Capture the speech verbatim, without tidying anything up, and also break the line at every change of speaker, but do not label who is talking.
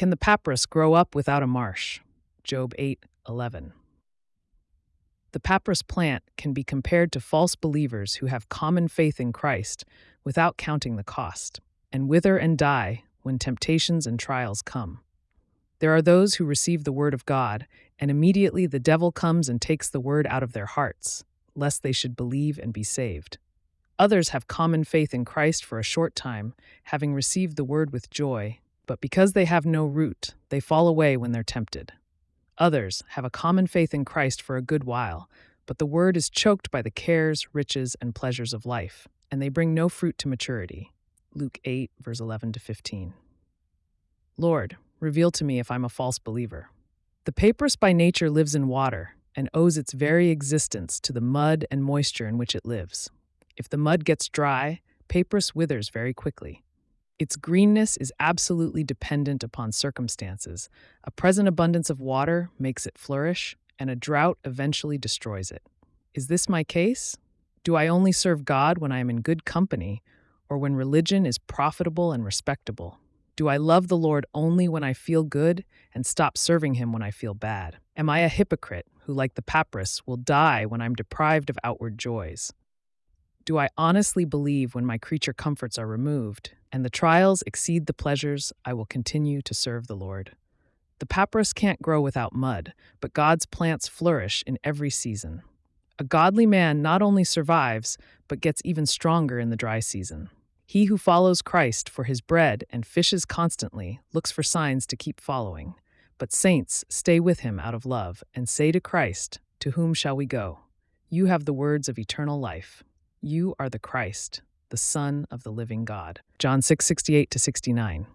can the papyrus grow up without a marsh? Job eight eleven. The papyrus plant can be compared to false believers who have common faith in Christ without counting the cost, and wither and die when temptations and trials come. There are those who receive the word of God, and immediately the devil comes and takes the word out of their hearts, lest they should believe and be saved. Others have common faith in Christ for a short time, having received the word with joy, but because they have no root, they fall away when they're tempted. Others have a common faith in Christ for a good while, but the word is choked by the cares, riches, and pleasures of life, and they bring no fruit to maturity. Luke eight, verse eleven to fifteen. Lord, reveal to me if I'm a false believer. The papyrus by nature lives in water and owes its very existence to the mud and moisture in which it lives. If the mud gets dry, papyrus withers very quickly. Its greenness is absolutely dependent upon circumstances. A present abundance of water makes it flourish, and a drought eventually destroys it. Is this my case? Do I only serve God when I am in good company, or when religion is profitable and respectable? Do I love the Lord only when I feel good and stop serving Him when I feel bad? Am I a hypocrite who, like the papyrus, will die when I'm deprived of outward joys? Do I honestly believe when my creature comforts are removed and the trials exceed the pleasures, I will continue to serve the Lord? The papyrus can't grow without mud, but God's plants flourish in every season. A godly man not only survives, but gets even stronger in the dry season. He who follows Christ for his bread and fishes constantly looks for signs to keep following. But saints stay with him out of love and say to Christ, "To whom shall we go? You have the words of eternal life. You are the Christ, the Son of the living God." John six sixty-eight to sixty-nine.